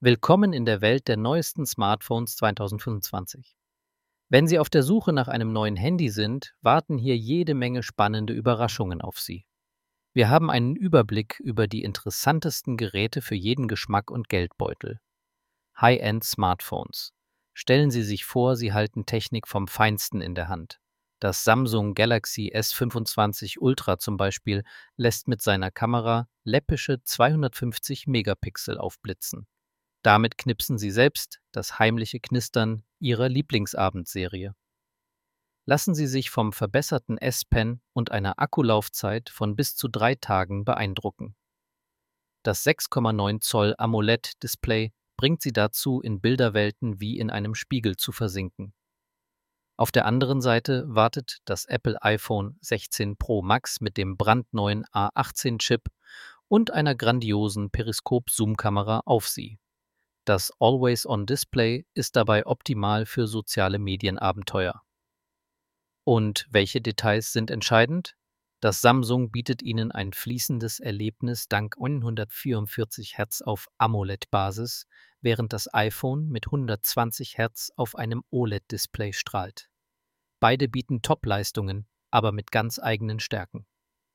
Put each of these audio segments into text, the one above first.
Willkommen in der Welt der neuesten Smartphones 2025. Wenn Sie auf der Suche nach einem neuen Handy sind, warten hier jede Menge spannende Überraschungen auf Sie. Wir haben einen Überblick über die interessantesten Geräte für jeden Geschmack und Geldbeutel. High-End Smartphones. Stellen Sie sich vor, Sie halten Technik vom Feinsten in der Hand. Das Samsung Galaxy S25 Ultra zum Beispiel lässt mit seiner Kamera läppische 250 Megapixel aufblitzen. Damit knipsen Sie selbst das heimliche Knistern Ihrer Lieblingsabendserie. Lassen Sie sich vom verbesserten S-Pen und einer Akkulaufzeit von bis zu 3 Tagen beeindrucken. Das 6,9 Zoll AMOLED-Display bringt Sie dazu, in Bilderwelten wie in einem Spiegel zu versinken. Auf der anderen Seite wartet das Apple iPhone 16 Pro Max mit dem brandneuen A18-Chip und einer grandiosen Periskop-Zoom-Kamera auf Sie. Das Always-on-Display ist dabei optimal für soziale Medienabenteuer. Und welche Details sind entscheidend? Das Samsung bietet Ihnen ein fließendes Erlebnis dank 144 Hz auf AMOLED-Basis, während das iPhone mit 120 Hz auf einem OLED-Display strahlt. Beide bieten Top-Leistungen, aber mit ganz eigenen Stärken.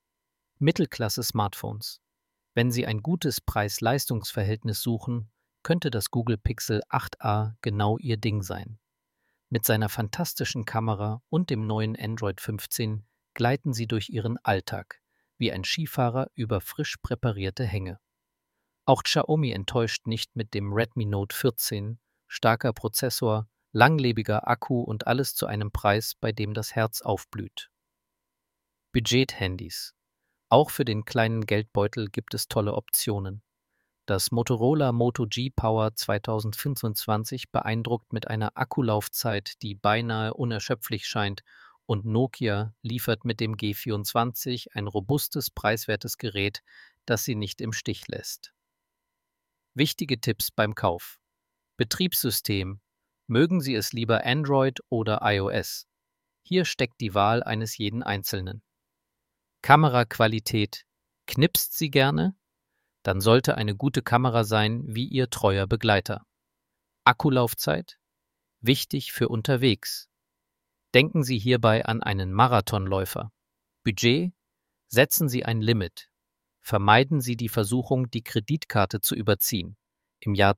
Mittelklasse-Smartphones. Wenn Sie ein gutes Preis-Leistungs-Verhältnis suchen, könnte das Google Pixel 8a genau Ihr Ding sein. Mit seiner fantastischen Kamera und dem neuen Android 15 gleiten Sie durch Ihren Alltag, wie ein Skifahrer über frisch präparierte Hänge. Auch Xiaomi enttäuscht nicht mit dem Redmi Note 14, starker Prozessor, langlebiger Akku und alles zu einem Preis, bei dem das Herz aufblüht. Budget-Handys. Auch für den kleinen Geldbeutel gibt es tolle Optionen. Das Motorola Moto G Power 2025 beeindruckt mit einer Akkulaufzeit, die beinahe unerschöpflich scheint, und Nokia liefert mit dem G24 ein robustes, preiswertes Gerät, das Sie nicht im Stich lässt. Wichtige Tipps beim Kauf. Betriebssystem. Mögen Sie es lieber Android oder iOS? Hier steckt die Wahl eines jeden Einzelnen. Kameraqualität. Knipst Sie gerne? Dann sollte eine gute Kamera sein wie Ihr treuer Begleiter. Akkulaufzeit? Wichtig für unterwegs. Denken Sie hierbei an einen Marathonläufer. Budget? Setzen Sie ein Limit. Vermeiden Sie die Versuchung, die Kreditkarte zu überziehen. Im Jahr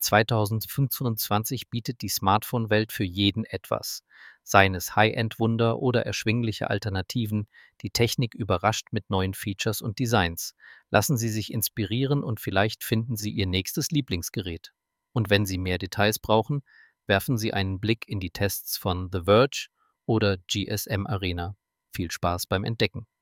2025 bietet die Smartphone-Welt für jeden etwas. Seien es High-End-Wunder oder erschwingliche Alternativen, die Technik überrascht mit neuen Features und Designs. Lassen Sie sich inspirieren und vielleicht finden Sie Ihr nächstes Lieblingsgerät. Und wenn Sie mehr Details brauchen, werfen Sie einen Blick in die Tests von The Verge oder GSM Arena. Viel Spaß beim Entdecken.